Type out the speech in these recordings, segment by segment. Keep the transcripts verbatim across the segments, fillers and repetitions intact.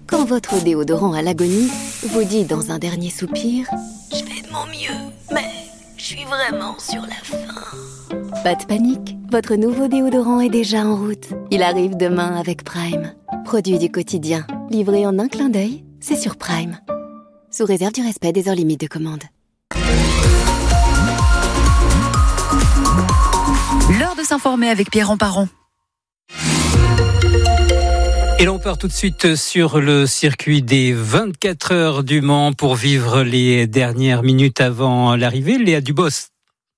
Quand votre déodorant à l'agonie vous dit dans un dernier soupir « Je fais de mon mieux, mais je suis vraiment sur la fin ». Pas de panique, votre nouveau déodorant est déjà en route. Il arrive demain avec Prime. Produit du quotidien, livré en un clin d'œil, c'est sur Prime. Sous réserve du respect des heures limites de commande. L'heure de s'informer avec Pierre Emparon. Et l'on part tout de suite sur le circuit des vingt-quatre heures du Mans pour vivre les dernières minutes avant l'arrivée. Léa Dubos.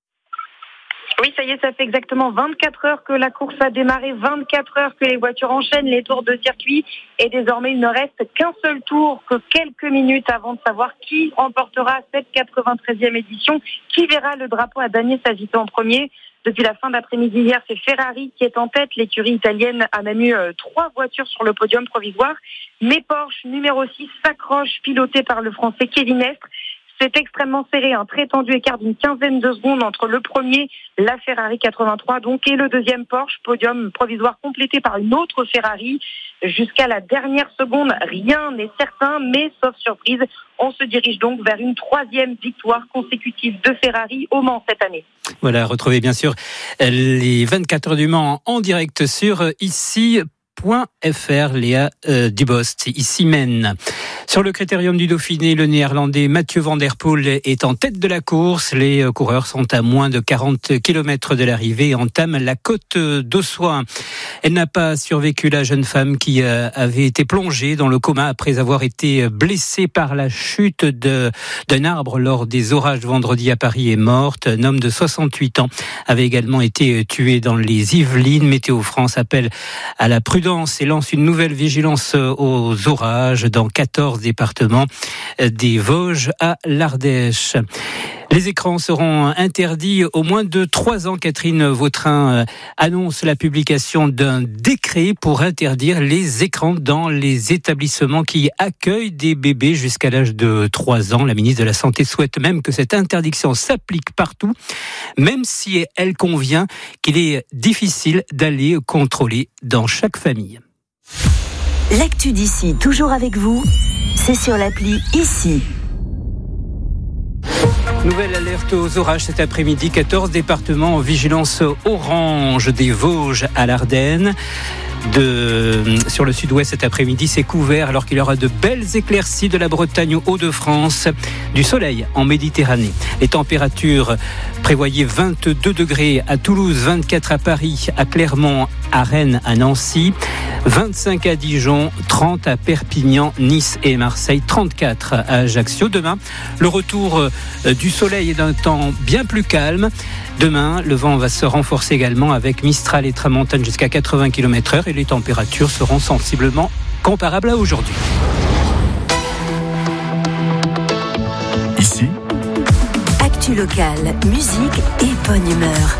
Oui, ça y est, ça fait exactement vingt-quatre heures que la course a démarré, vingt-quatre heures que les voitures enchaînent les tours de circuit et désormais il ne reste qu'un seul tour, que quelques minutes avant de savoir qui remportera cette quatre-vingt-treizième édition, qui verra le drapeau à Daniel Savito en premier. Depuis la fin d'après-midi hier, c'est Ferrari qui est en tête. L'écurie italienne a même eu euh, trois voitures sur le podium provisoire. Mais Porsche, numéro six, s'accroche, piloté par le Français Kevin Estre. C'est extrêmement serré, un très tendu écart d'une quinzaine de secondes entre le premier, la Ferrari quatre-vingt-trois, donc, et le deuxième Porsche, podium provisoire complété par une autre Ferrari. Jusqu'à la dernière seconde, rien n'est certain, mais sauf surprise, on se dirige donc vers une troisième victoire consécutive de Ferrari au Mans cette année. Voilà, retrouvez bien sûr les vingt-quatre heures du Mans en direct sur ici point f r. Léa euh, Dubost, ici mène. Sur le critérium du Dauphiné, le néerlandais Mathieu van der Poel est en tête de la course. Les coureurs sont à moins de quarante kilomètres de l'arrivée et entament la côte d'Ossoin. Elle n'a pas survécu, la jeune femme qui avait été plongée dans le coma après avoir été blessée par la chute de, d'un arbre lors des orages vendredi à Paris est morte. Un homme de soixante-huit ans avait également été tué dans les Yvelines. Météo France appelle à la prudence et lance une nouvelle vigilance aux orages dans quatorze départements, des Vosges à l'Ardèche. Les écrans seront interdits au moins de trois ans. Catherine Vautrin annonce la publication d'un décret pour interdire les écrans dans les établissements qui accueillent des bébés jusqu'à l'âge de trois ans. La ministre de la Santé souhaite même que cette interdiction s'applique partout, même si elle convient qu'il est difficile d'aller contrôler dans chaque famille. L'actu d'ici, toujours avec vous, c'est sur l'appli Ici. Nouvelle alerte aux orages cet après-midi. quatorze départements en vigilance orange, des Vosges à l'Ardenne. De, sur le sud-ouest cet après-midi, c'est couvert alors qu'il y aura de belles éclaircies de la Bretagne aux Hauts-de-France, du soleil en Méditerranée. Les températures prévoyaient vingt-deux degrés à Toulouse, vingt-quatre à Paris, à Clermont, à Rennes, à Nancy, vingt-cinq à Dijon, trente à Perpignan, Nice et Marseille, trente-quatre à Ajaccio. Demain, le retour du soleil et d'un temps bien plus calme. Demain, le vent va se renforcer également avec Mistral et Tramontane jusqu'à quatre-vingts kilomètres heure et les températures seront sensiblement comparables à aujourd'hui. Ici, actu locale, musique et bonne humeur.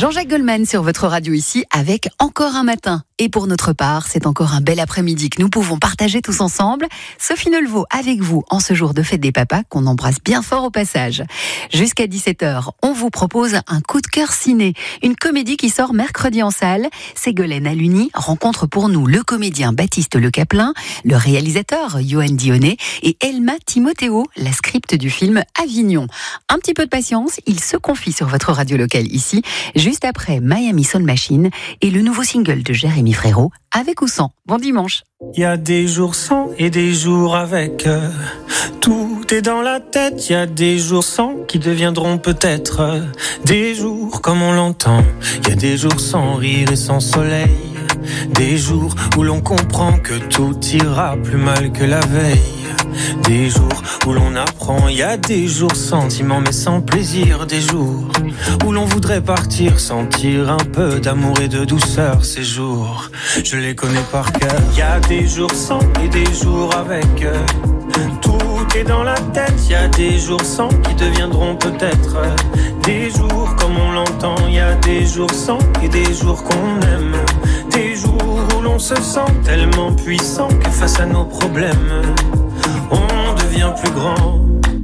Jean-Jacques Goldman sur votre radio ici avec Encore un matin. Et pour notre part, c'est encore un bel après-midi que nous pouvons partager tous ensemble. Sophie Nelvaux avec vous en ce jour de fête des papas qu'on embrasse bien fort au passage. Jusqu'à dix-sept heures, on vous propose un coup de cœur ciné. Une comédie qui sort mercredi en salle. Ségolène Aluni rencontre pour nous le comédien Baptiste Le Caplin, le réalisateur Yoann Dionnet et Elma Timoteo, la script du film Avignon. Un petit peu de patience, il se confie sur votre radio locale ici, juste après Miami Sound Machine et le nouveau single de Jérémy Frérot, Avec ou sans. Bon dimanche. Il y a des jours sans et des jours avec. euh, Tout est dans la tête. Il y a des jours sans qui deviendront peut-être euh, des jours comme on l'entend. Il y a des jours sans rire et sans soleil. Des jours où l'on comprend que tout ira plus mal que la veille. Des jours où l'on apprend, il y a des jours sentiments mais sans plaisir. Des jours où l'on voudrait partir, sentir un peu d'amour et de douceur. Ces jours, je les connais par cœur. Il y a des jours sans et des jours avec. Tout est dans la tête, il y a des jours sans qui deviendront peut-être des jours comme on l'entend. Il y a des jours sans et des jours qu'on aime. Des jours où l'on se sent tellement puissant que face à nos problèmes on devient plus grand.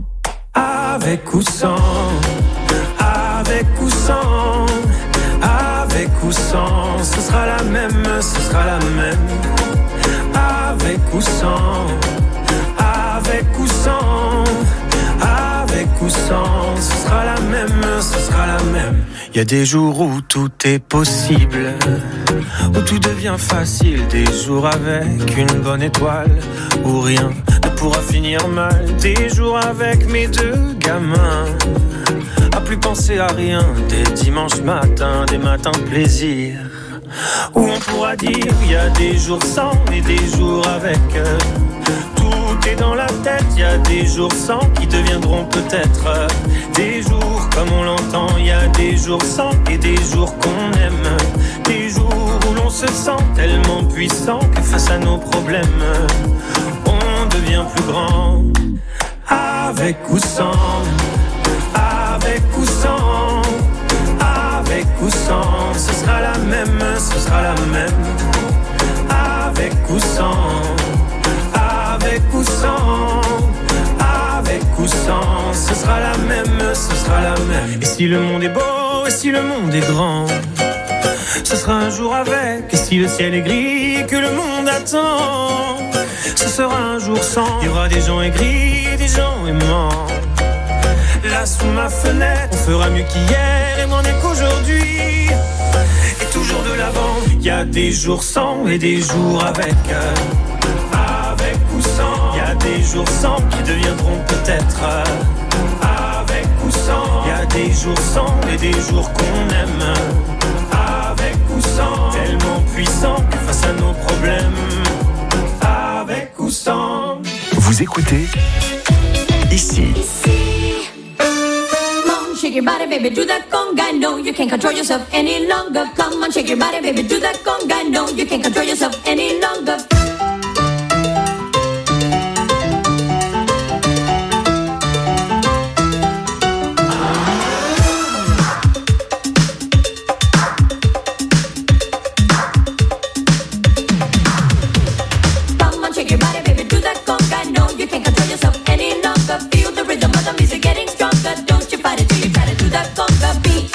Avec ou sans, avec ou sans, avec ou sans, ce sera la même, ce sera la même. Avec ou sans, avec ou sans, avec ou sans, ce sera la même, ce sera la même. Il y a des jours où tout est possible, où tout devient facile. Des jours avec une bonne étoile, où rien ne pourra finir mal. Des jours avec mes deux gamins, à plus penser à rien. Des dimanches matins, des matins plaisir, où on pourra dire il y a des jours sans et des jours avec. Tout est dans la tête, il y a des jours sans qui deviendront peut-être des jours comme on l'entend. Il y a des jours sans et des jours qu'on aime. Des jours où l'on se sent tellement puissant que face à nos problèmes on devient plus grand. Avec ou sans, avec ou sans, avec ou sans, ce sera la même, ce sera la même. Avec ou sans, avec ou sans, avec ou sans, ce sera la même, ce sera la même. Et si le monde est beau, et si le monde est grand, ce sera un jour avec. Et si le ciel est gris et que le monde attend, ce sera un jour sans. Il y aura des gens aigris et des gens aimants. Là sous ma fenêtre, on fera mieux qu'hier et moins mieux qu'aujourd'hui. Et toujours de l'avant. Il y a des jours sans et des jours avec. Avec ou sans. Il y a des jours sans qui deviendront peut-être avec ou sans. Il y a des jours sans et des jours qu'on aime. Avec ou sans. Tellement puissant que face à nos problèmes. Avec ou sans. Vous écoutez ici. Shake your body, baby, do that conga. No, you can't control yourself any longer. Come on, shake your body, baby, do that conga. No, you can't control yourself any longer. Come on, shake your body, baby, do that conga. No, you can't control yourself any longer. Feel the rhythm of the music getting stronger. Don't you fight it till you try to do that conga beat.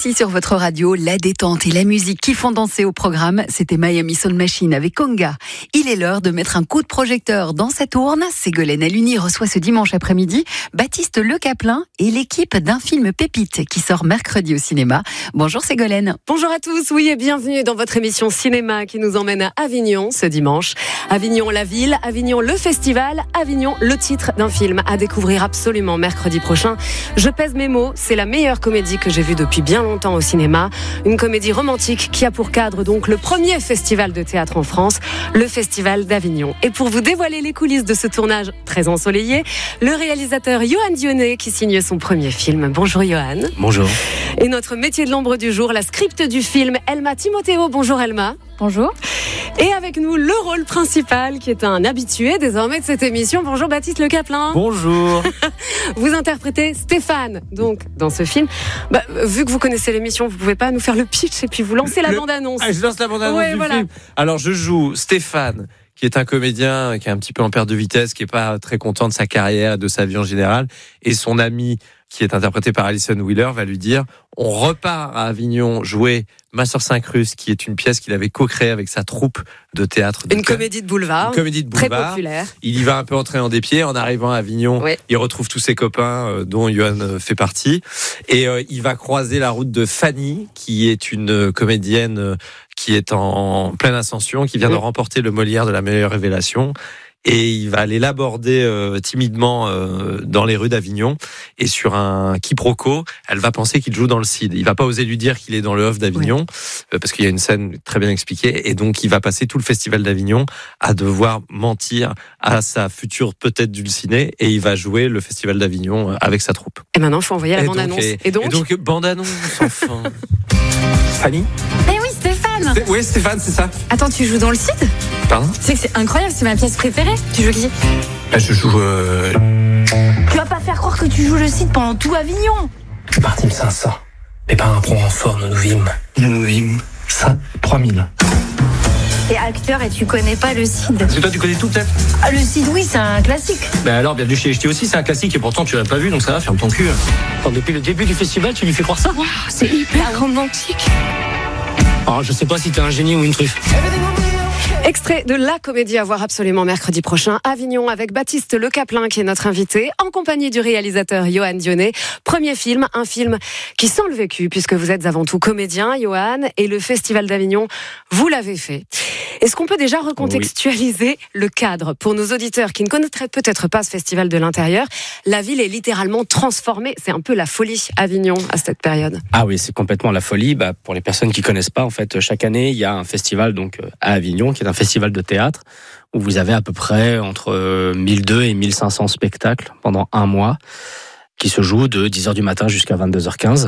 ici sur votre radio, la détente et la musique qui font danser au programme, c'était Miami Sound Machine avec Conga. Il est l'heure de mettre un coup de projecteur dans cette urne. Ségolène Aluni reçoit ce dimanche après-midi Baptiste Le Caplin et l'équipe d'un film pépite qui sort mercredi au cinéma. Bonjour Ségolène. Bonjour à tous, oui et bienvenue dans votre émission cinéma qui nous emmène à Avignon ce dimanche. Avignon la ville, Avignon le festival, Avignon le titre d'un film à découvrir absolument mercredi prochain. Je pèse mes mots, c'est la meilleure comédie que j'ai vue depuis bien longtemps au cinéma. Une comédie romantique qui a pour cadre donc le premier festival de théâtre en France, le Festival d'Avignon. Et pour vous dévoiler les coulisses de ce tournage très ensoleillé, le réalisateur Yoann Dionnet qui signe son premier film. Bonjour Yoann. Bonjour. Et notre métier de l'ombre du jour, la script du film, Elma Timoteo. Bonjour Elma. Bonjour. Et avec nous, le rôle principal qui est un habitué désormais de cette émission. Bonjour Baptiste Le Caplin. Bonjour. Vous interprétez Stéphane, donc, dans ce film. Bah, vu que vous connaissez l'émission, vous pouvez pas nous faire le pitch et puis vous lancer la le... bande-annonce. Ah, je lance la bande-annonce ouais, du voilà. film. Alors, je joue Stéphane, qui est un comédien qui est un petit peu en perte de vitesse, qui est pas très content de sa carrière et de sa vie en général. Et son ami, qui est interprété par Alison Wheeler, va lui dire on repart à Avignon jouer Ma sœur Saint-Cruz, qui est une pièce qu'il avait co-créée avec sa troupe de théâtre. De une thé- comédie de boulevard. Une comédie de boulevard. Très populaire. Il y va un peu entrer en dépied. En arrivant à Avignon, Oui. il retrouve tous ses copains, euh, dont Yoann euh, fait partie. Et euh, il va croiser la route de Fanny, qui est une euh, comédienne euh, qui est en, en pleine ascension, qui vient Oui. de remporter le Molière de la meilleure révélation. Et il va aller l'aborder euh, timidement euh, dans les rues d'Avignon. Et sur un quiproquo, elle va penser qu'il joue dans le Cid. Il va pas oser lui dire qu'il est dans le Off d'Avignon, ouais. euh, parce qu'il y a une scène très bien expliquée. Et donc, il va passer tout le festival d'Avignon à devoir mentir à sa future peut-être dulcinée. Et il va jouer le festival d'Avignon avec sa troupe. Et maintenant, il faut envoyer la et bande-annonce. Donc, et, et donc, et donc bande-annonce, enfin. Fanny ? Eh oui, Stéphane. Sté- Oui, Stéphane, c'est ça. Attends, tu joues dans le Cid? Pardon ? Tu sais que c'est incroyable, c'est ma pièce préférée. Tu joues qui? Bah, je joue. Euh... Tu vas pas faire croire que tu joues le Cid pendant tout Avignon. Je parti me cinq cents. Mais pas un pro en forme, nous vîmes. Nous vîmes. Ça, trois mille. T'es acteur et tu connais pas le Cid. Parce que toi, tu connais tout, peut-être ? Ah, le Cid, oui, c'est un classique. Bah alors, bienvenue chez H T aussi, c'est un classique et pourtant tu l'as pas vu, donc ça va, ferme ton cul. Attends, depuis le début du festival, tu lui fais croire ça ? Wow, c'est hyper romantique. Alors, je sais pas si t'es un génie ou une truffe. extrait de la comédie à voir absolument mercredi prochain, Avignon, avec Baptiste Le Caplin qui est notre invité, en compagnie du réalisateur Yoann Dionnet. Premier film, un film qui sent le vécu, puisque vous êtes avant tout comédien, Yoann, et le Festival d'Avignon, vous l'avez fait. Est-ce qu'on peut déjà recontextualiser oui. le cadre pour nos auditeurs qui ne connaîtraient peut-être pas ce festival de l'intérieur? La ville est littéralement transformée. C'est un peu la folie, Avignon, à cette période. Ah oui, c'est complètement la folie. Bah, pour les personnes qui connaissent pas, en fait, chaque année, il y a un festival donc à Avignon, qui est un festival de théâtre, où vous avez à peu près entre mille deux cents et mille cinq cents spectacles pendant un mois, qui se jouent de dix heures du matin jusqu'à vingt-deux heures quinze.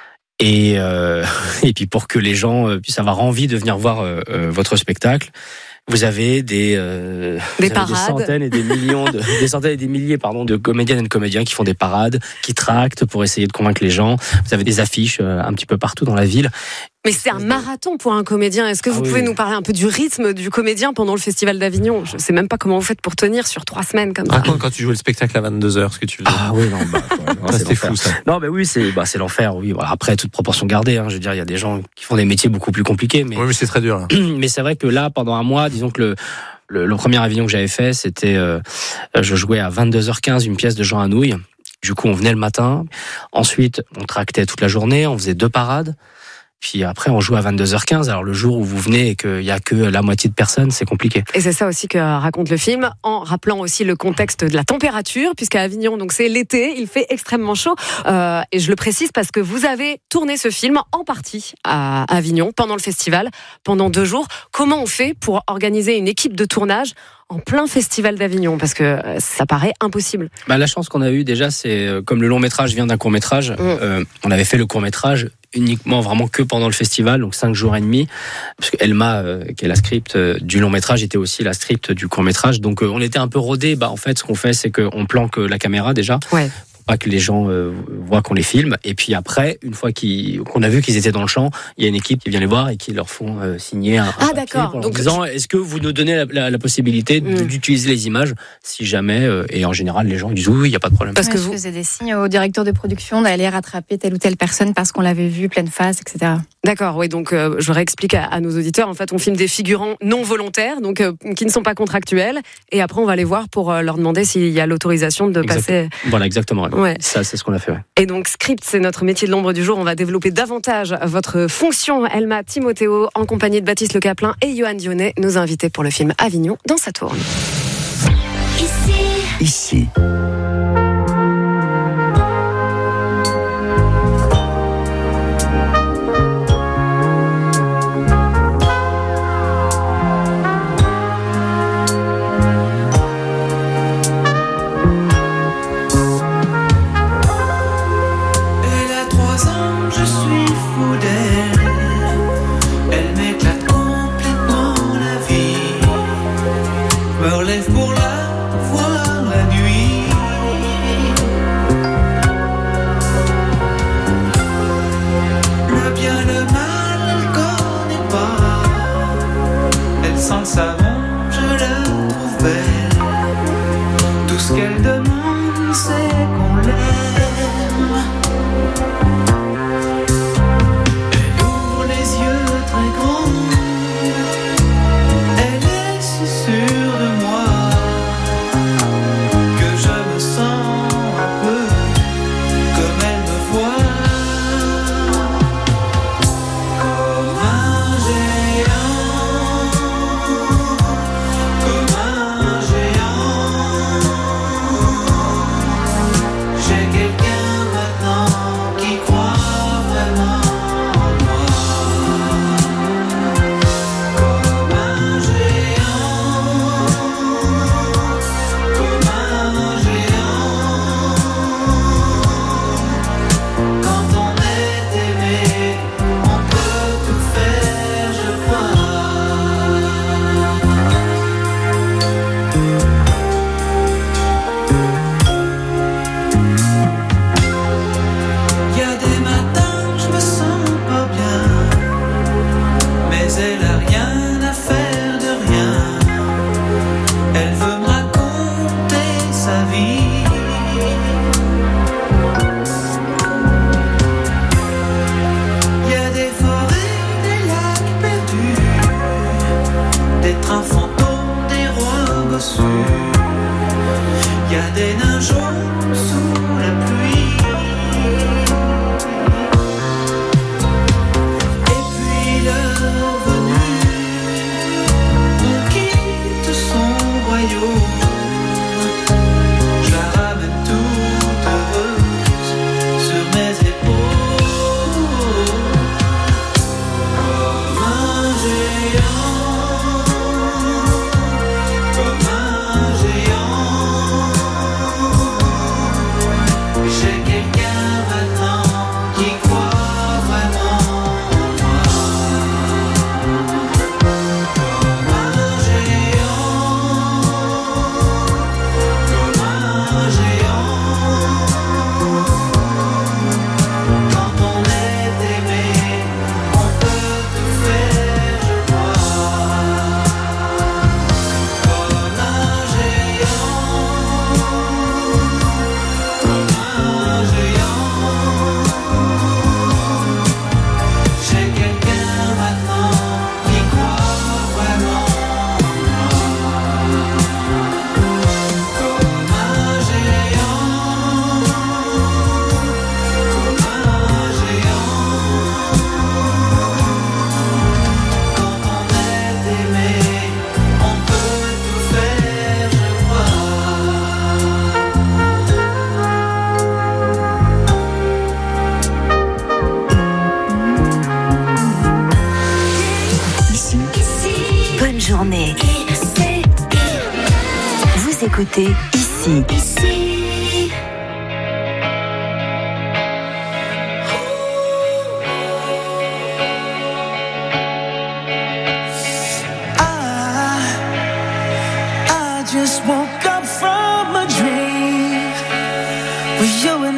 Et, euh, et puis pour que les gens puissent avoir envie de venir voir euh, votre spectacle, vous avez des, euh, des, vous avez des centaines et des millions, de, des centaines et des milliers pardon, de comédiennes et de comédiens qui font des parades, qui tractent pour essayer de convaincre les gens. Vous avez des affiches euh, un petit peu partout dans la ville. Mais c'est un marathon pour un comédien. Est-ce que vous ah oui. pouvez nous parler un peu du rythme du comédien pendant le Festival d'Avignon? Je ne sais même pas comment vous faites pour tenir sur trois semaines comme ça. Raconte quand tu jouais le spectacle à vingt-deux heures, ce que tu faisais. Ah oui, non, bah, ouais, non, ça, c'était fou ça. Non, mais oui, c'est, bah, c'est l'enfer. Oui, voilà. Après, toute proportion gardée. Hein, je veux dire, il y a des gens qui font des métiers beaucoup plus compliqués. Mais... Oui, mais c'est très dur. Là. Mais c'est vrai que là, pendant un mois, disons que le, le, le premier Avignon que j'avais fait, c'était, euh, je jouais à vingt-deux heures quinze une pièce de Jean Anouilh. Du coup, on venait le matin. Ensuite, on tractait toute la journée. On faisait deux parades. Puis après, on joue à vingt-deux heures quinze. Alors le jour où vous venez et qu'il n'y a que la moitié de personnes, c'est compliqué. Et c'est ça aussi que raconte le film, en rappelant aussi le contexte de la température, puisqu'à Avignon, donc c'est l'été, il fait extrêmement chaud. Euh, et je le précise parce que vous avez tourné ce film en partie à Avignon pendant le festival, pendant deux jours. Comment on fait pour organiser une équipe de tournage en plein festival d'Avignon, parce que ça paraît impossible. Bah, la chance qu'on a eue déjà, c'est comme le long métrage vient d'un court métrage, mmh. euh, on avait fait le court métrage uniquement vraiment que pendant le festival, donc cinq jours et demi, parce que Elma, euh, qui est la script euh, du long métrage, était aussi la script du court métrage, donc euh, on était un peu rodés. Bah en fait, ce qu'on fait, c'est qu'on planque la caméra déjà. Ouais. Pour pas que les gens euh, voient qu'on les filme. Et puis après, une fois qu'ils, qu'on a vu qu'ils étaient dans le champ, il y a une équipe qui vient les voir et qui leur font euh, signer un, un ah, papier d'accord. pour leur Donc, disant est-ce que vous nous donnez la, la, la possibilité mmh. d'utiliser les images si jamais euh, et en général les gens disent oui, il n'y a pas de problème. Parce que ouais, vous... je faisais des signes au directeur de production d'aller rattraper telle ou telle personne parce qu'on l'avait vue pleine face, et cetera. D'accord, oui, donc euh, je réexplique à, à nos auditeurs. En fait, on filme des figurants non volontaires, donc euh, qui ne sont pas contractuels, et après on va les voir pour euh, leur demander s'il y a l'autorisation de exact. passer. Voilà, exactement. Ouais. Ouais. Ça, c'est ce qu'on a fait. Ouais. Et donc Script, c'est notre métier de l'ombre du jour. On va développer davantage votre fonction, Elma Timothéo, en compagnie de Baptiste Le Caplin et Johan Dionnet, nos invités pour le film Avignon dans sa tourne. Ici. Ici. journée. Vous écoutez Ici. Ici. I, I just woke up from a dream with you and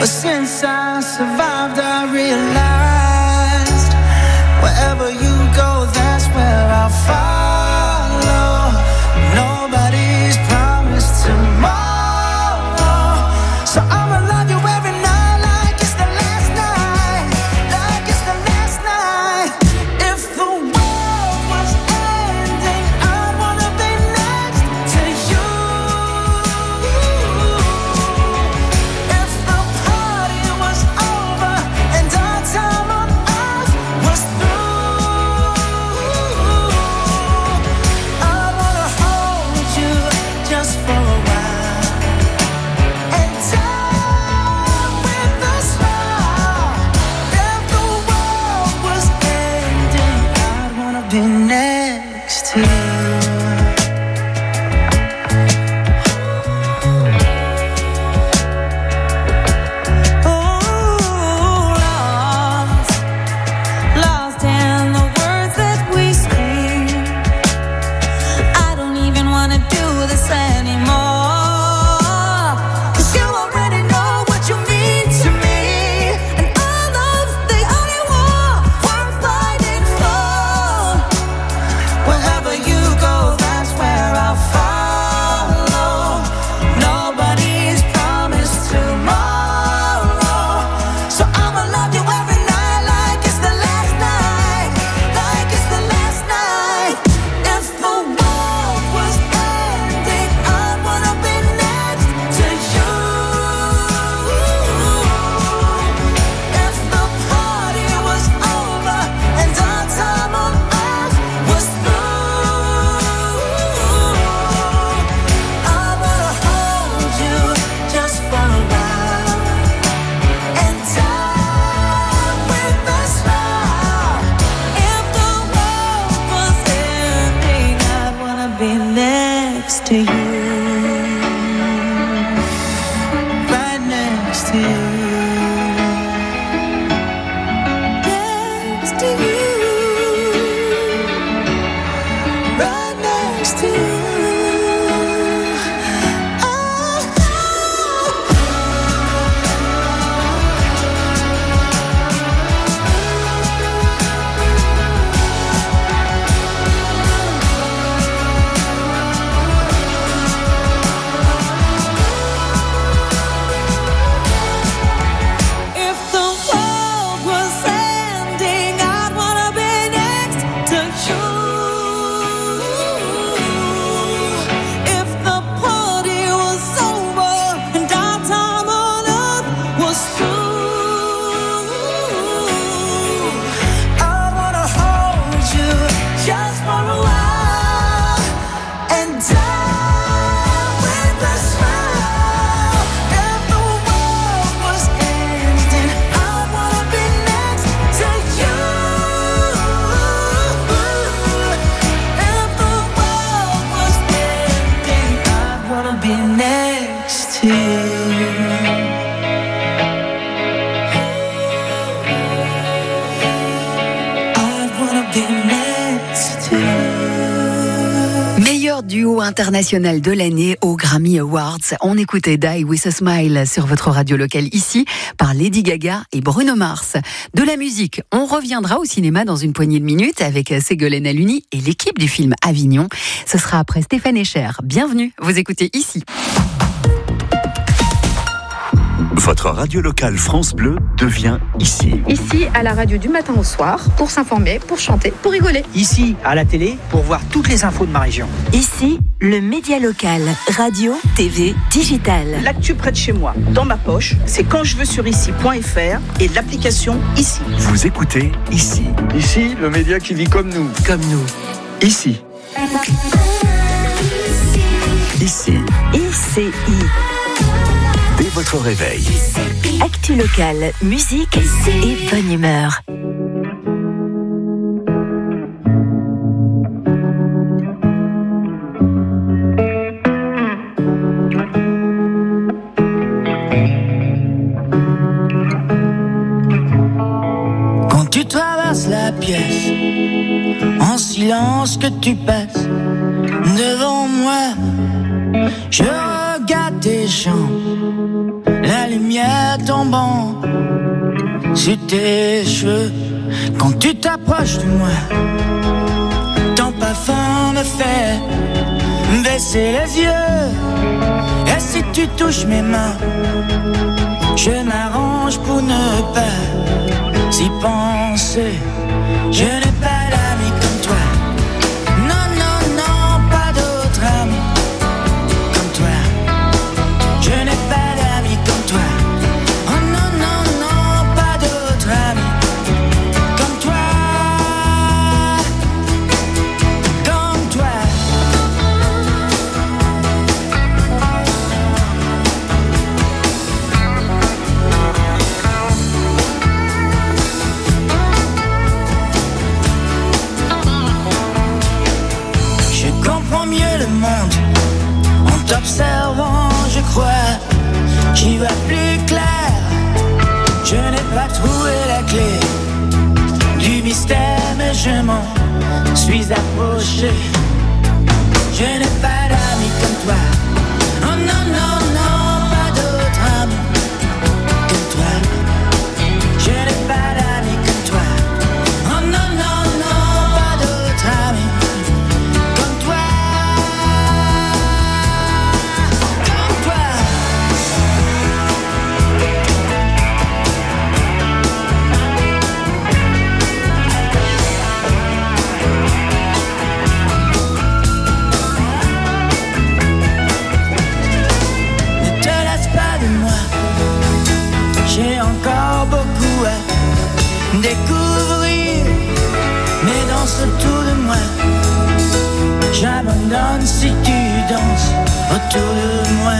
But since I survived, I realized wherever you go, that's where I'll follow. Nobody's promised tomorrow, so I'ma love you every night like it's the last night, like it's the last night. If the world was ending, I wanna be next to you. If the party was over and our time on earth was through, I wanna hold you just for a while and die with a smile. If the world was ending, I'd wanna be next to you. Lost, lost in the words that we speak. I don't even wanna do this anymore, 'cause you already know what you mean to me, and our love's the only war worth fighting for. Wherever you go, that's where I'll follow. Nobody's promised tomorrow, so I'ma love you every night like it's the last night, like it's the last night. If the world was ending, I'd wanna be next to you. If the party was over and our time on earth was through, I wanna hold you just for a while and die with a smile. If the world was ending, I'd wanna be next to you, right next to you, next to you, right next to you. If the world was ending, I'd wanna be next to you. If the party was over and our time on earth was through, I wanna hold you just for a while and die with a smile. If the world was ending, I wanna be next to you. If the world was ending, I wanna be next to you. I wanna be next to you. Meilleur duo international de l'année aux Grammy Awards. On écoutait Die With a Smile sur votre radio locale ici par Lady Gaga et Bruno Mars. De la musique, on reviendra au cinéma dans une poignée de minutes avec Ségolène Aluni et l'équipe du film Avignon. Ce sera après Stéphane Echer. Bienvenue, vous écoutez ici. Votre radio locale France Bleu devient ici. Ici, à la radio du matin au soir, pour s'informer, pour chanter, pour rigoler. Ici, à la télé, pour voir toutes les infos de ma région. Ici, le média local, radio, T V, digital. L'actu près de chez moi, dans ma poche, c'est quand je veux sur ici point f r et l'application Ici. Vous écoutez ici. Ici, le média qui vit comme nous. Comme nous. Ici. Ici. I C I. Dès votre réveil. Actu locale, musique et bonne humeur. Quand tu traverses la pièce, en silence que tu passes devant moi, je regarde tes jambes, la lumière tombant sur tes cheveux. Quand tu t'approches de moi, ton parfum me fait baisser les yeux. Et si tu touches mes mains, je m'arrange pour ne pas y penser. Je n'ai pas d'amis comme toi. Non, non, non, pas d'autres amis comme toi. Je n'ai pas d'amis comme toi. Oh non, non, non, pas d'autres amis comme toi. Comme toi. Je comprends mieux le monde en t'observant, je crois. J'y vois plus clair. Je n'ai pas trouvé la clé du mystère, mais je m'en suis approché. Je n'ai pas d'amis comme toi. Oh non, non, non, pas d'autres amis comme toi. Je n'ai pas d'amis comme toi. Oh non, non, non, pas d'autres amis comme toi. Comme toi. Ne te lasse pas de moi. J'ai encore beaucoup à découvrir. Mais danse autour de moi. J'abandonne si tu danses autour de moi.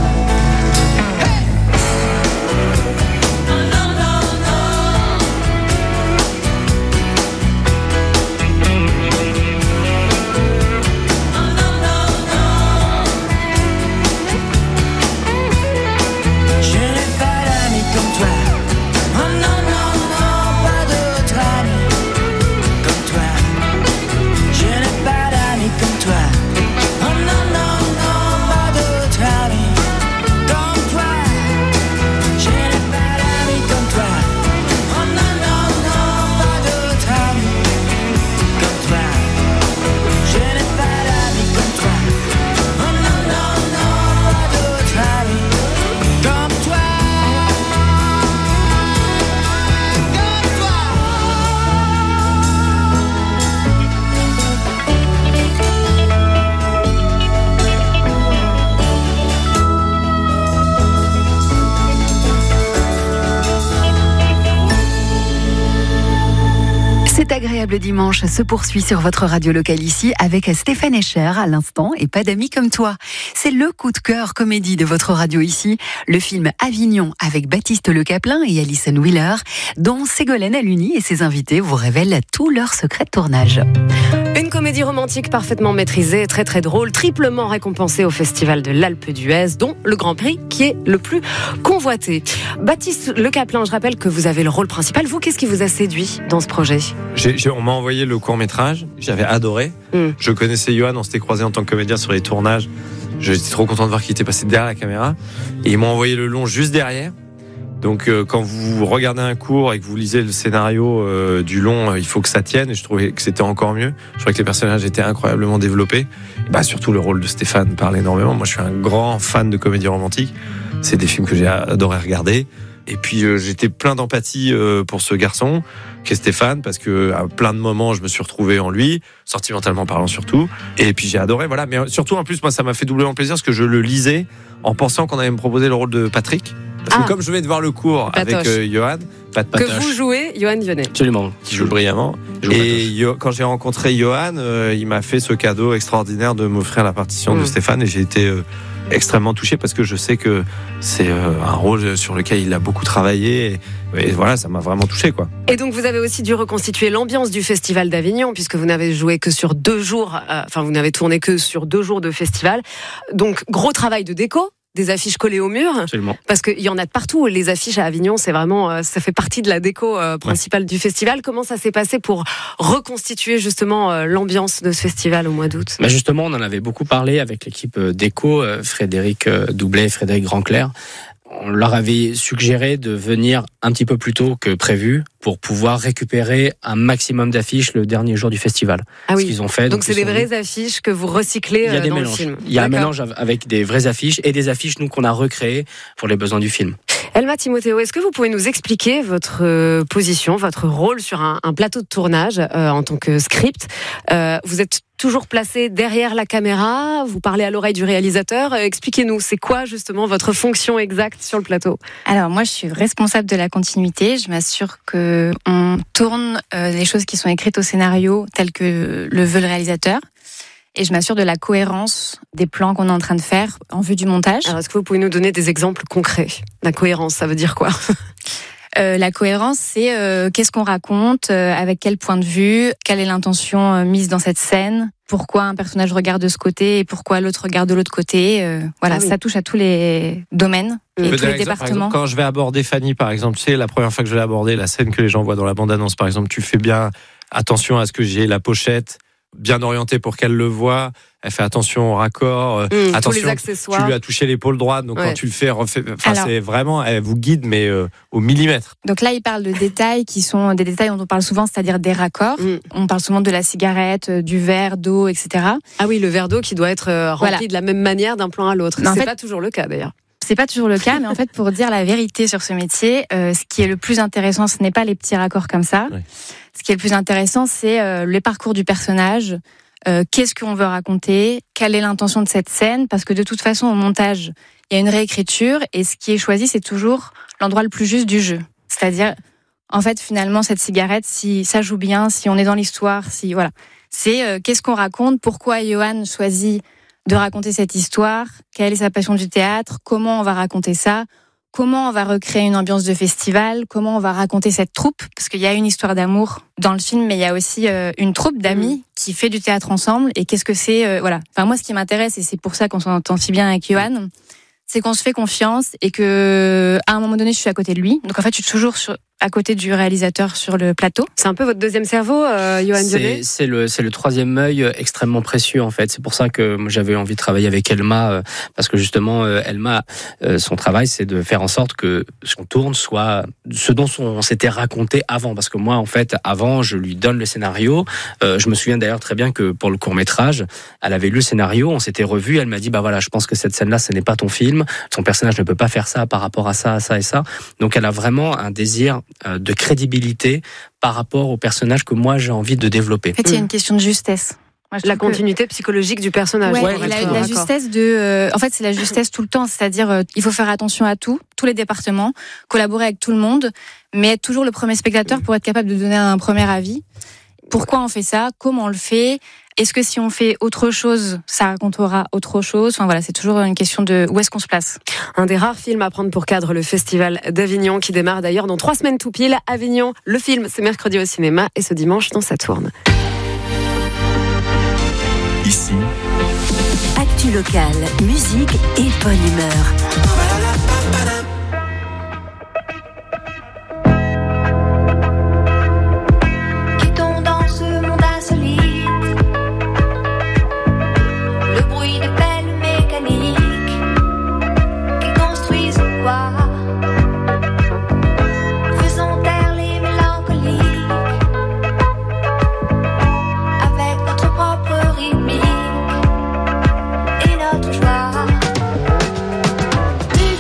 Je n'ai pas d'amis comme toi. Oh non, non, non, pas d'autres amis comme toi. Je n'ai pas d'amis comme toi. Oh non, non, non, pas d'autres amis comme toi. Je n'ai pas d'amis comme toi. Oh non, non, non, pas d'autres amis comme toi. Je n'ai pas d'amis comme toi. Oh non, non, non, pas d'autres amis comme toi. Cet agréable dimanche se poursuit sur votre radio locale ici avec Stéphane Escher à l'instant et Pas d'amis comme toi. C'est le coup de cœur comédie de votre radio ici, le film Avignon avec Baptiste Le Caplin et Alison Wheeler, dont Ségolène Aluni et ses invités vous révèlent tous leurs secrets de tournage. Une comédie romantique parfaitement maîtrisée, très très drôle, triplement récompensée au Festival de l'Alpe d'Huez, dont le Grand Prix qui est le plus convoité. Baptiste Le Caplin, je rappelle que vous avez le rôle principal. Vous, qu'est-ce qui vous a séduit dans ce projet ? J'ai, j'ai- on m'a envoyé le court-métrage, j'avais adoré. Mm. Je connaissais Johan, on s'était croisés en tant que comédien sur les tournages. J'étais trop content de voir qu'il était passé derrière la caméra. Et ils m'ont envoyé le long juste derrière. Donc euh, quand vous regardez un court et que vous lisez le scénario euh, du long, euh, il faut que ça tienne. Et je trouvais que c'était encore mieux. Je trouvais que les personnages étaient incroyablement développés. Et bah, surtout le rôle de Stéphane parle énormément. Moi je suis un grand fan de comédie romantique. C'est des films que j'ai adoré regarder. Et puis euh, j'étais plein d'empathie euh, pour ce garçon qu'est Stéphane, parce que à plein de moments je me suis retrouvé en lui, sentimentalement parlant surtout. Et puis j'ai adoré, voilà. Mais surtout en plus moi ça m'a fait doublement plaisir parce que je le lisais en pensant qu'on allait me proposer le rôle de Patrick. Parce Ah. que comme je venais de voir le cours Patoche. avec euh, Johan, Pat Que Patoche, vous jouez, Johan Vionnet. Absolument. qui joue brillamment. joue Et Yo- quand j'ai rencontré Johan, euh, il m'a fait ce cadeau extraordinaire de m'offrir la partition Mm. de Stéphane, et j'ai été euh, extrêmement touché parce que je sais que c'est euh, un rôle sur lequel il a beaucoup travaillé. Et, et voilà, ça m'a vraiment touché, quoi. Et donc vous avez aussi dû reconstituer l'ambiance du Festival d'Avignon, puisque vous n'avez joué que sur deux jours, euh, enfin vous n'avez tourné que sur deux jours de festival. Donc gros travail de déco, des affiches collées au mur. Absolument. Parce qu'il y en a de partout. Les affiches à Avignon, c'est vraiment, euh, ça fait partie de la déco euh, principale du festival. Comment ça s'est passé pour reconstituer justement euh, l'ambiance de ce festival au mois d'août ? Bah justement, on en avait beaucoup parlé avec l'équipe euh, déco, euh, Frédéric euh, Doublet et Frédéric Grandclerc. on leur avait suggéré de venir un petit peu plus tôt que prévu pour pouvoir récupérer un maximum d'affiches le dernier jour du festival. Ah oui. Ce qu'ils ont fait. Donc, donc c'est des vraies affiches que vous recyclez il y a des dans mélanges. le film. Il y a un D'accord. mélange avec des vraies affiches et des affiches nous qu'on a recréées pour les besoins du film. Elma Timothéo, est-ce que vous pouvez nous expliquer votre euh, position, votre rôle sur un, un plateau de tournage euh, en tant que script euh, Vous êtes toujours placé derrière la caméra, vous parlez à l'oreille du réalisateur. Euh, expliquez-nous, c'est quoi justement votre fonction exacte sur le plateau ? Alors moi, je suis responsable de la continuité. Je m'assure que on tourne euh, les choses qui sont écrites au scénario telles que le veut le réalisateur. Et je m'assure de la cohérence des plans qu'on est en train de faire en vue du montage. Alors, est-ce que vous pouvez nous donner des exemples concrets ? La cohérence, ça veut dire quoi ? euh, La cohérence, c'est euh, qu'est-ce qu'on raconte, euh, avec quel point de vue, quelle est l'intention euh, mise dans cette scène, pourquoi un personnage regarde de ce côté et pourquoi l'autre regarde de l'autre côté. Euh, voilà, ah oui. Ça touche à tous les domaines et tous les exemple, départements. Par exemple, quand je vais aborder Fanny, par exemple, tu sais, la première fois que je l'ai abordée, la scène que les gens voient dans la bande-annonce, par exemple, tu fais bien attention à ce que j'ai la pochette bien orientée pour qu'elle le voie. Elle fait attention au raccord. Mmh, attention, tous les accessoires. Tu lui as touché l'épaule droite, donc ouais. quand tu le fais, refais, enfin, Alors, c'est vraiment, elle vous guide, mais euh, au millimètre. Donc là, il parle de détails qui sont des détails dont on parle souvent, c'est-à-dire des raccords. Mmh. On parle souvent de la cigarette, du verre d'eau, et cetera. Ah oui, le verre d'eau qui doit être rempli voilà. de la même manière d'un plan à l'autre. Non, c'est en fait, pas toujours le cas d'ailleurs. C'est pas toujours le cas, mais en fait, pour dire la vérité sur ce métier, euh, ce qui est le plus intéressant, ce n'est pas les petits raccords comme ça. Ouais. Ce qui est le plus intéressant, c'est euh, le parcours du personnage. Euh, qu'est-ce qu'on veut raconter, quelle est l'intention de cette scène, parce que de toute façon au montage il y a une réécriture et ce qui est choisi c'est toujours l'endroit le plus juste du jeu, c'est-à-dire en fait finalement cette cigarette, si ça joue bien, si on est dans l'histoire, si voilà, c'est euh, qu'est-ce qu'on raconte, pourquoi Johan choisit de raconter cette histoire, quelle est sa passion du théâtre, comment on va raconter ça, comment on va recréer une ambiance de festival, comment on va raconter cette troupe, parce qu'il y a une histoire d'amour dans le film, mais il y a aussi euh, une troupe d'amis qui fait du théâtre ensemble. Et qu'est-ce que c'est euh, voilà. Enfin moi, ce qui m'intéresse, et c'est pour ça qu'on s'entend si bien avec Johan, c'est qu'on se fait confiance et que à un moment donné, je suis à côté de lui. Donc en fait, je suis toujours sur, à côté du réalisateur sur le plateau. C'est un peu votre deuxième cerveau, euh, Johan Violet. C'est, c'est le c'est le troisième œil extrêmement précieux en fait. C'est pour ça que moi, j'avais envie de travailler avec Elma euh, parce que justement euh, Elma, euh, son travail, c'est de faire en sorte que ce qu'on tourne soit ce dont on s'était raconté avant. Parce que moi, en fait, avant, je lui donne le scénario. Euh, je me souviens d'ailleurs très bien que pour le court métrage, elle avait lu le scénario, on s'était revus. Elle m'a dit bah voilà, je pense que cette scène-là, ce n'est pas ton film. Ton personnage ne peut pas faire ça par rapport à ça, à ça et ça. Donc elle a vraiment un désir de crédibilité par rapport au personnage que moi j'ai envie de développer. En fait, il y a une question de justesse. Moi, la continuité que... psychologique du personnage. Ouais, ouais, la, la justesse de, euh, en fait, c'est la justesse tout le temps. C'est-à-dire, euh, il faut faire attention à tout, tous les départements, collaborer avec tout le monde, mais être toujours le premier spectateur pour être capable de donner un premier avis. Pourquoi on fait ça ? Comment on le fait ? Est-ce que si on fait autre chose, ça racontera autre chose ? Enfin voilà, c'est toujours une question de où est-ce qu'on se place. Un des rares films à prendre pour cadre le Festival d'Avignon qui démarre d'ailleurs dans trois semaines tout pile. Avignon, le film, c'est mercredi au cinéma et ce dimanche dans Saturne. Ici, actu locale, musique et bonne humeur. Rythmique et notre joie.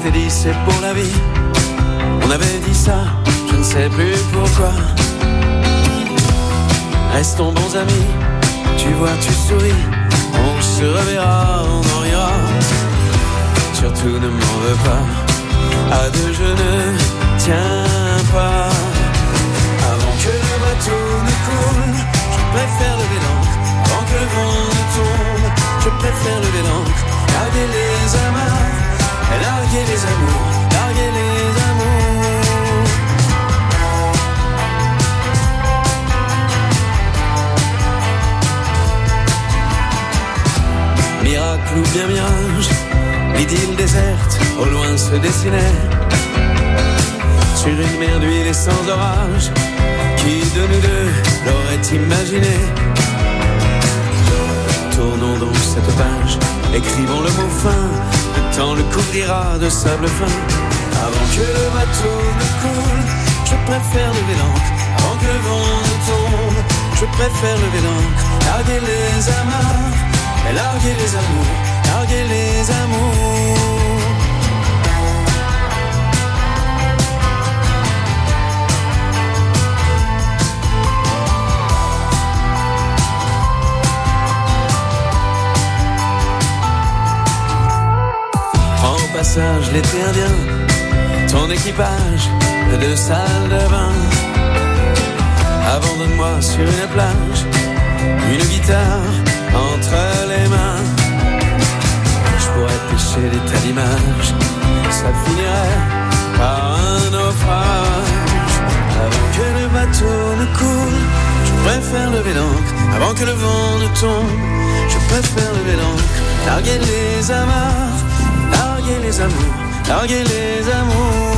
s'était dit c'est pour la vie. On avait dit ça, je ne sais plus pourquoi. Restons bons amis, tu vois, tu souris. On se reverra, on en rira. Surtout ne m'en veux pas. À deux je ne tiens pas. Avant que le bateau ne coule, je préfère lever l'ancre. Avant que le vent ne tombe, je préfère lever l'ancre. Larguer les amarres, larguer les amours, larguer les amours. Miracle ou bien mirage, l'idylle déserte, au loin se dessinait. Sur une mer d'huile et sans orage, qui de nous deux l'aurait imaginé? Tournons donc cette page, écrivons le mot fin, le temps le couvrira de sable fin. Avant que le bateau ne coule, je préfère lever l'ancre. Avant que le vent ne tombe, je préfère lever l'ancre. Larguer les amarres, larguer les amours, larguer les amours. En passage l'été indien, ton équipage de salle de bain. Abandonne-moi sur une plage, une guitare entre les mains. Je pourrais pêcher des tas d'images, ça finirait par un naufrage. Avant que le bateau ne coule, je préfère lever l'ancre. Avant que le vent ne tombe, je préfère lever l'ancre. Larguer les amarres, larguer les amours, larguer les amours.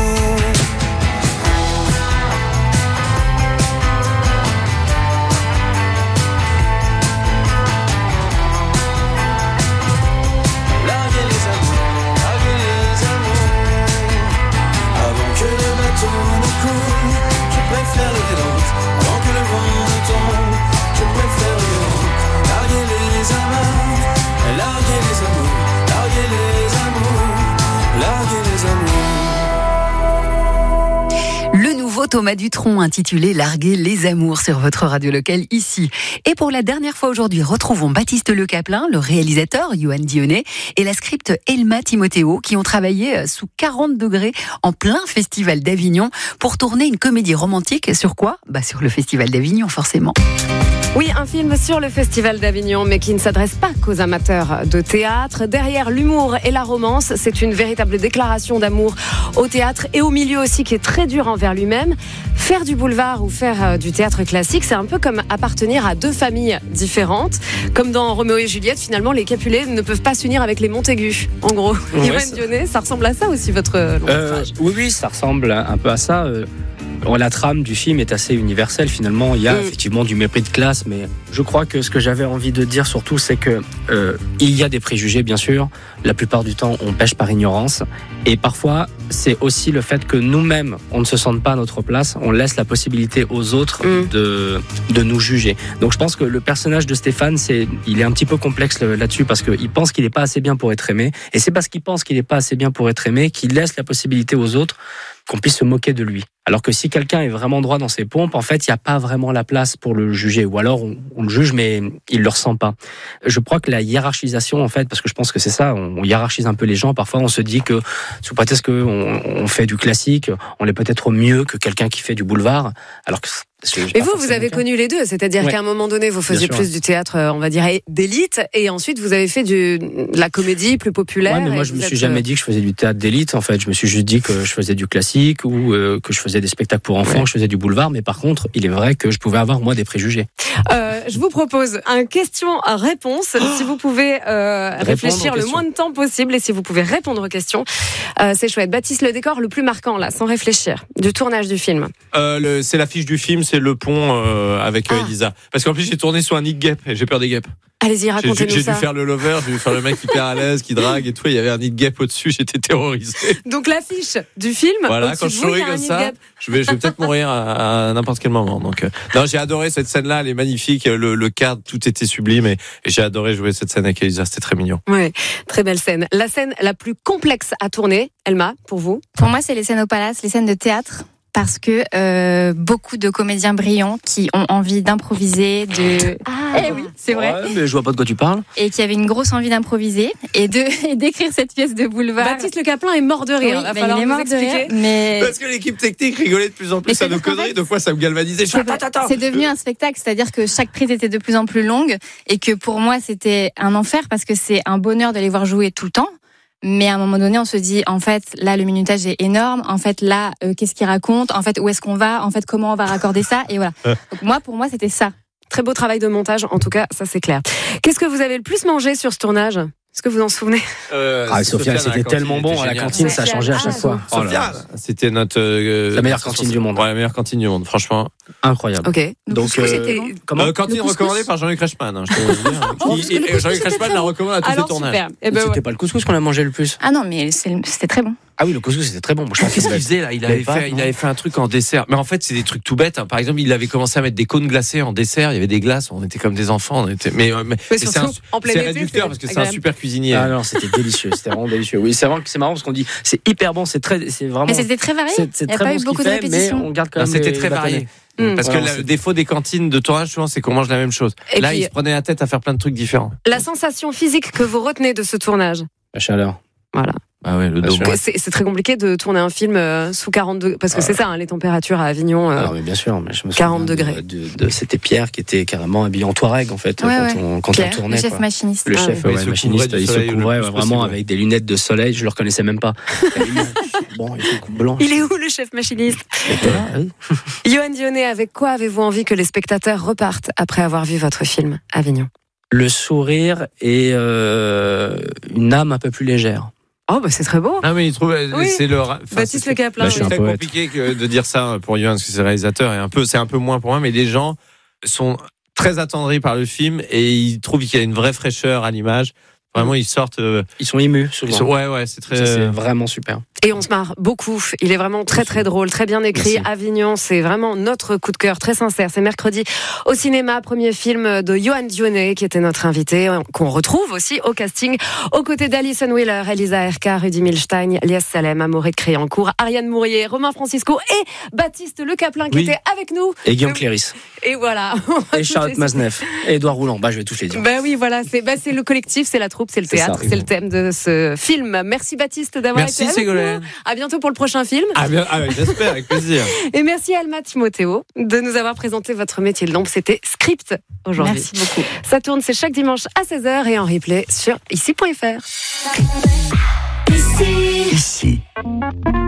Thomas Dutronc intitulé Larguer les amours sur votre radio locale ici. Et pour la dernière fois aujourd'hui, retrouvons Baptiste Le Caplin, le réalisateur Johan Dionnet et la script Elma Timoteo qui ont travaillé sous quarante degrés en plein festival d'Avignon pour tourner une comédie romantique sur quoi ? Bah sur le festival d'Avignon forcément. Oui, un film sur le Festival d'Avignon, mais qui ne s'adresse pas qu'aux amateurs de théâtre. Derrière l'humour et la romance, c'est une véritable déclaration d'amour au théâtre et au milieu aussi qui est très dur envers lui-même. Faire du boulevard ou faire du théâtre classique, c'est un peu comme appartenir à deux familles différentes. Comme dans Roméo et Juliette, finalement, les Capulet ne peuvent pas s'unir avec les Montaigu. En gros, Ouais, Johan ça... Dionnet, ça ressemble à ça aussi, votre long métrage. euh, Oui, oui, ça ressemble un peu à ça. Euh... La trame du film est assez universelle finalement. Il y a mmh. effectivement du mépris de classe, mais je crois que ce que j'avais envie de dire surtout, c'est que euh, il y a des préjugés bien sûr. La plupart du temps, on pêche par ignorance, et parfois c'est aussi le fait que nous-mêmes, on ne se sente pas à notre place. On laisse la possibilité aux autres mmh. de de nous juger. Donc je pense que le personnage de Stéphane, c'est, il est un petit peu complexe là-dessus parce qu'il pense qu'il n'est pas assez bien pour être aimé, et c'est parce qu'il pense qu'il n'est pas assez bien pour être aimé qu'il laisse la possibilité aux autres qu'on puisse se moquer de lui. Alors que si quelqu'un est vraiment droit dans ses pompes, en fait, il n'y a pas vraiment la place pour le juger. Ou alors, on, on le juge, mais il ne le ressent pas. Je crois que la hiérarchisation, en fait, parce que je pense que c'est ça, on, on hiérarchise un peu les gens. Parfois, on se dit que, sous prétexte qu'on on fait du classique, on est peut-être mieux que quelqu'un qui fait du boulevard. Alors que Mais vous, vous avez connu les deux, c'est-à-dire ouais. qu'à un moment donné, vous faisiez plus du théâtre, on va dire, d'élite, et ensuite vous avez fait du, de la comédie plus populaire. Ouais, mais moi, je me suis êtes... jamais dit que je faisais du théâtre d'élite. En fait, je me suis juste dit que je faisais du classique ou euh, que je faisais des spectacles pour enfants, ouais. que je faisais du boulevard. Mais par contre, il est vrai que je pouvais avoir moi des préjugés. Euh, je vous propose un question-réponse. Oh si vous pouvez euh, réfléchir le moins de temps possible et si vous pouvez répondre aux questions, euh, c'est chouette. Baptiste, le décor le plus marquant là, sans réfléchir, du tournage du film. Euh, le, c'est l'affiche du film. c'est le pont euh, avec euh, Ah. Elisa. Parce qu'en plus, j'ai tourné sur un nid de guêpe et j'ai peur des guêpes. Allez-y, J'ai, racontez-nous j'ai ça. dû faire le lover, j'ai dû faire le mec hyper à l'aise, qui drague et tout. Il y avait un nid de guêpe au-dessus, j'étais terrorisé. Donc l'affiche du film. Voilà, au-dessus quand de je vous, il y souris a un comme nid de ça, guêpe. je vais, je vais peut-être mourir à, à n'importe quel moment. Donc, euh, non, j'ai adoré cette scène-là, elle est magnifique. Le, le cadre, tout était sublime et, et j'ai adoré jouer cette scène avec Elisa, c'était très mignon. Ouais, très belle scène. La scène la plus complexe à tourner, Elma, pour vous? Pour moi, c'est les scènes au palace, les scènes de théâtre. Parce que euh, beaucoup de comédiens brillants qui ont envie d'improviser, de. Ah, eh oui, c'est vrai. Ouais, mais je vois pas de quoi tu parles. Et qui avaient une grosse envie d'improviser et de et d'écrire cette pièce de boulevard. Baptiste Le Caplin est mort de rire. Oui, Va mais falloir il est nous mort de expliquer. rire, mais Parce que l'équipe technique rigolait de plus en plus Mais à nos c'est parce qu'en conneries, fait, deux fois ça me galvanisait. Je fais, c'est attends, attends. c'est devenu un spectacle, c'est-à-dire que chaque prise était de plus en plus longue et que pour moi c'était un enfer parce que c'est un bonheur de les voir jouer tout le temps. Mais à un moment donné, on se dit, en fait, là, le minutage est énorme. En fait, là, euh, qu'est-ce qu'il raconte? En fait, où est-ce qu'on va? En fait, comment on va raccorder ça? Et voilà. Donc, moi, pour moi, c'était ça. Très beau travail de montage, en tout cas, ça c'est clair. Qu'est-ce que vous avez le plus mangé sur ce tournage? Est-ce que vous en souvenez? Euh, Ah, Sofiane, à la c'était cantine, tellement était bon à la génial. cantine, ça a changé à chaque Ah, fois. Oh là là. Sofiane, c'était notre euh, La meilleure cantine du monde. Ouais, la meilleure cantine du monde, franchement. Incroyable. Ok. Donc, couscous, euh, c'était- comment Euh, cantine Le couscous. recommandée par Jean-Luc Reichmann, hein, je peux vous dire. Oh, Qui- parce que le et couscous, Jean-Luc c'était Reichmann très la bon. recommande à tous ses Alors tournages. super. Eh ben, C'était ouais. pas le couscous qu'on a mangé le plus. Ah non, mais c'est- c'était très bon. Ah oui, le couscous c'était très bon. Moi, je pense Qu'est-ce que qu'il faisait là? Il avait, pas, fait, il non avait fait un truc en dessert. Mais en fait, c'est des trucs tout bêtes. hein. Par exemple, il avait commencé à mettre des cônes glacés en dessert. Il y avait des glaces. On était comme des enfants. On était... Mais, euh, mais, mais c'est, un, surtout, en plein c'est été, réducteur c'est parce que c'est agréable. un super cuisinier. Ah non, c'était délicieux, c'était vraiment délicieux. Oui, c'est vraiment c'est marrant parce qu'on dit c'est hyper bon, c'est très c'est vraiment Mais c'était très varié. c'est, c'est Il n'y a très pas bon eu ce beaucoup qu'il de fait, mais répétitions. on garde quand Non, même c'était les très bâtonnets. varié. Mm. Parce Ouais, que non, le c'est- défaut des cantines de tournage, souvent, c'est qu'on mange la même chose. Et Là, puis- il se prenait la tête à faire plein de trucs différents. La sensation physique que vous retenez de ce tournage? La chaleur. Voilà. Ah ouais, le Bien dos. sûr. Que C'est c'est très compliqué de tourner un film euh, sous quarante degrés. Parce que c'est ça, hein, les températures à Avignon. euh, Ah oui, bien sûr, mais je me quarante souviens de- degrés. De, de- c'était Pierre qui était carrément habillé en Touareg en fait Ouais, quand ouais. on quand Pierre, on tournait. le chef quoi. machiniste. Le Ah chef ouais. ouais, Il se machiniste, couvrait du il se soleil le couvrait plus ouais, vraiment possible. avec des lunettes de soleil. Je le reconnaissais même pas. Bon, il était blanc. Il est où le chef machiniste? Yoann Dionnet, avec quoi avez-vous envie que les spectateurs repartent après avoir vu votre film Avignon? Le sourire et euh, une âme un peu plus légère. Oh, bah c'est très beau. Ah mais il trouve, Oui. c'est le. Enfin, Baptiste c'est- Le Caplin. Bah, je suis C'est un très poète. compliqué que de dire ça pour Yoann parce que c'est le réalisateur et un peu, c'est un peu moins pour moi, mais les gens sont très attendris par le film et ils trouvent qu'il y a une vraie fraîcheur à l'image. Vraiment, ils sortent. euh, Ils sont émus souvent. ils sont- ouais, ouais, c'est très. Ça, c'est vraiment super. Et on se marre beaucoup. Il est vraiment très très drôle, très bien écrit. Merci. Avignon, c'est vraiment notre coup de cœur, très sincère. C'est mercredi au cinéma, premier film de Yoann Dionnet qui était notre invité, qu'on retrouve aussi au casting, aux côtés d'Alison Wheeler, Elisa Erka, Rudy Milstein, Lies Salem, Amaury de Créancourt, Ariane Mourier, Romain Francisco et Baptiste Le Caplin qui Oui. était avec nous. Et Guillaume Cléris. Et voilà. Et Charlotte Mazneff. Et Édouard Rouland. Bah, je vais tous les dire. Ben oui, voilà, c'est bah, c'est le collectif, c'est la troupe, c'est le C'est ça, théâtre, c'est le thème de ce film. Merci Baptiste d'avoir Merci, été avec Ségolène. nous. À bientôt pour le prochain film. Ah bien, ah, j'espère avec plaisir. Et merci Alma Timothéo de nous avoir présenté votre métier de l'ombre. C'était Script aujourd'hui. Merci beaucoup. Ça tourne, c'est chaque dimanche à seize heures et en replay sur ici point f r. Ici.